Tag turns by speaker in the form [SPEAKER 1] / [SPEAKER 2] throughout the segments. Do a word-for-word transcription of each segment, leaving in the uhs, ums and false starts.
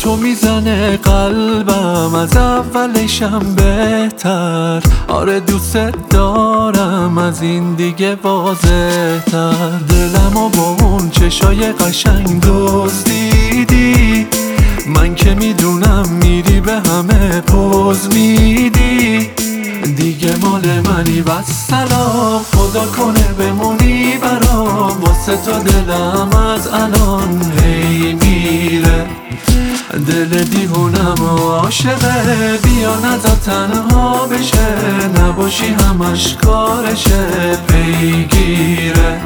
[SPEAKER 1] تو میزنه قلبم از اولشم بهتر. آره دوست دارم از این دیگه واضح تر. دلمو با اون چشای قشنگ دزدیدی، من که میدونم میری به همه پوز میدی. دیگه مال منی و سلام، خدا کنه بمونی برام. واسه تو دلم از الان هی میره، دل دیوونم و عاشقه. بیا نذار تنها بشه، نباشی همش کارشه پیگیره.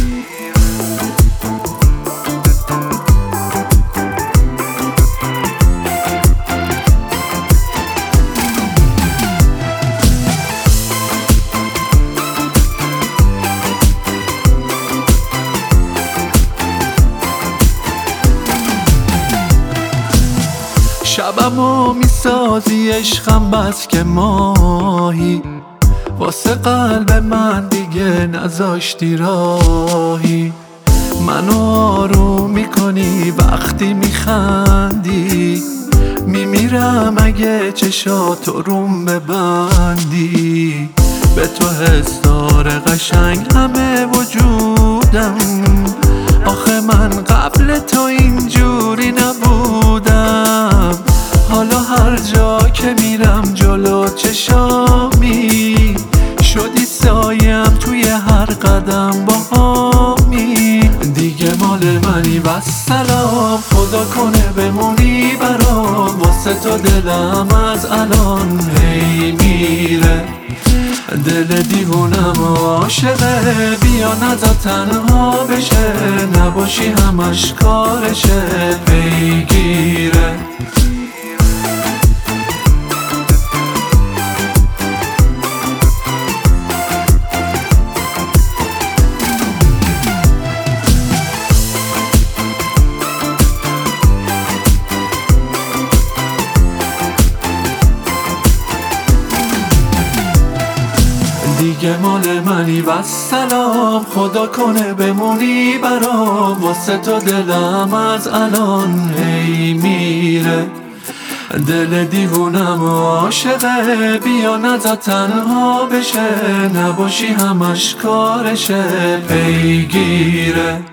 [SPEAKER 1] شبمو میسازی عشقم بس که ماهی، واسه قلب من دیگه نذاشتی راهی. منو آروم میکنی وقتی میخندی، میمیرم اگه چشاتو روم ببندی. به تو حسار قشنگ همه وجودم، آخه من قبل تو اینجوری نبودم. حالا هر جا که میرم جلو چشامی، شدی سایم توی هر قدم باهامی. دیگه مال منی و سلام، خدا کنه بمونی برام. واسه تو دلم از الان هی میره، دل دیوونم و عاشقه. بیا نذار تنها بشه، نباشی همش کارشه پیگیره. دیگه مال منی و سلام، خدا کنه بمونی برام. واسه تو دلم از الان هی میره، دل دیوونم و عاشقه. بیا نذار تنها بشه، نباشی همش کارشه پیگیره.